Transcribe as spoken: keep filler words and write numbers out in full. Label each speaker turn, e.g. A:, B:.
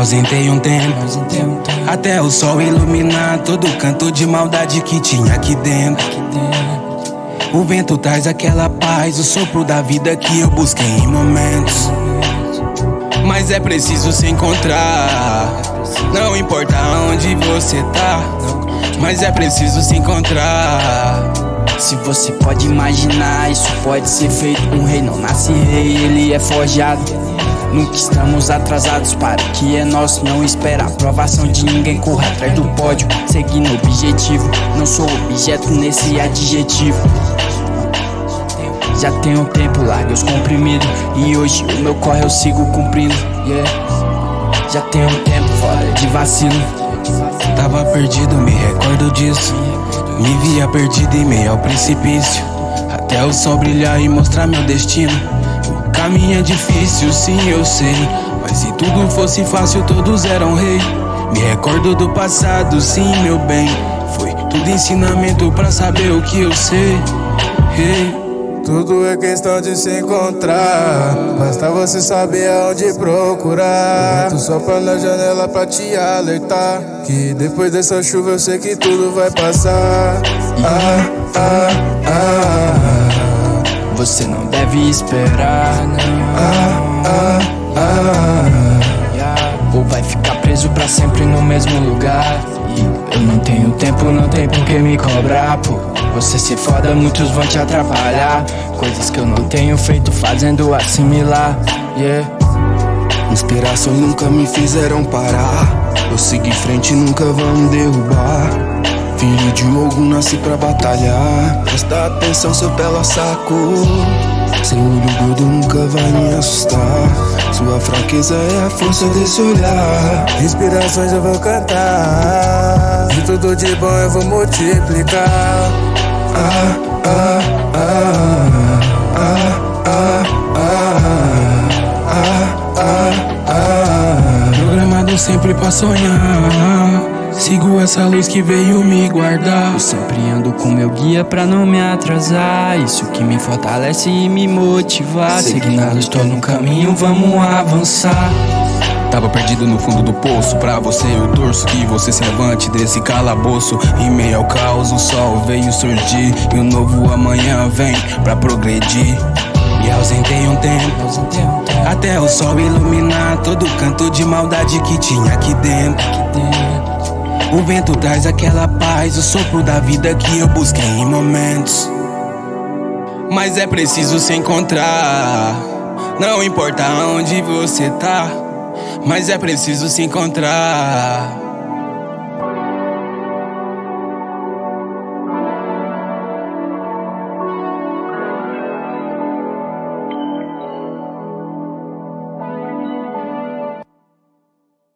A: ausentei um tempo, até o sol iluminar todo canto de maldade que tinha aqui dentro. O vento traz aquela paz, o sopro da vida que eu busquei em momentos. Mas é preciso se encontrar, não importa onde você tá, mas é preciso se encontrar.
B: Se você pode imaginar, isso pode ser feito. Um rei não nasce rei, ele é forjado. Nunca estamos atrasados para o que é nosso. Não espera a aprovação de ninguém, corra atrás do pódio, seguindo o objetivo. Não sou objeto nesse adjetivo. Já tem um tempo, larguei os comprimidos, e hoje o meu corre eu sigo cumprindo, yeah. Já tem um tempo, fora de vacilo.
A: Tava perdido, me recordo disso. Me via perdido em meio ao precipício, até o sol brilhar e mostrar meu destino. O caminho é difícil, sim, eu sei, mas se tudo fosse fácil, todos eram rei. Me recordo do passado, sim, meu bem, foi tudo ensinamento pra saber o que eu sei, hey.
C: Tudo é questão de se encontrar, basta você saber aonde procurar. Tu sopra na janela pra te alertar que depois dessa chuva eu sei que tudo vai passar. Ah, ah, ah.
B: Você não deve esperar, não.
C: Ah, ah, ah.
B: Ou vai ficar preso pra sempre no mesmo lugar. E eu não tenho tempo, não tem por que me cobrar, pô. Você se foda, muitos vão te atrapalhar. Coisas que eu não tenho feito, fazendo assimilar, yeah.
A: Inspirações nunca me fizeram parar, eu sigo em frente e nunca vão me derrubar. Filho de Ogum, nasci pra batalhar. Presta atenção, seu pelo saco. Seu olho gordo nunca vai me assustar. Sua fraqueza é a força desse olhar.
C: Inspirações eu vou cantar, e tudo de bom eu vou multiplicar.
A: Ah, ah, ah, ah, ah, ah, ah, ah. Programado sempre pra sonhar, sigo essa luz que veio me guardar.
B: Eu sempre ando com meu guia pra não me atrasar, isso que me fortalece e me motivar. Seguindo a luz, tô no caminho, vamos avançar.
A: Tava perdido no fundo do poço, pra você eu torço que você se levante desse calabouço. Em meio ao caos o sol veio surgir, e um novo amanhã vem pra progredir. Me ausentei um tempo, até o sol iluminar todo canto de maldade que tinha aqui dentro. O vento traz aquela paz, o sopro da vida que eu busquei em momentos. Mas é preciso se encontrar, não importa onde você tá, mas é preciso se encontrar.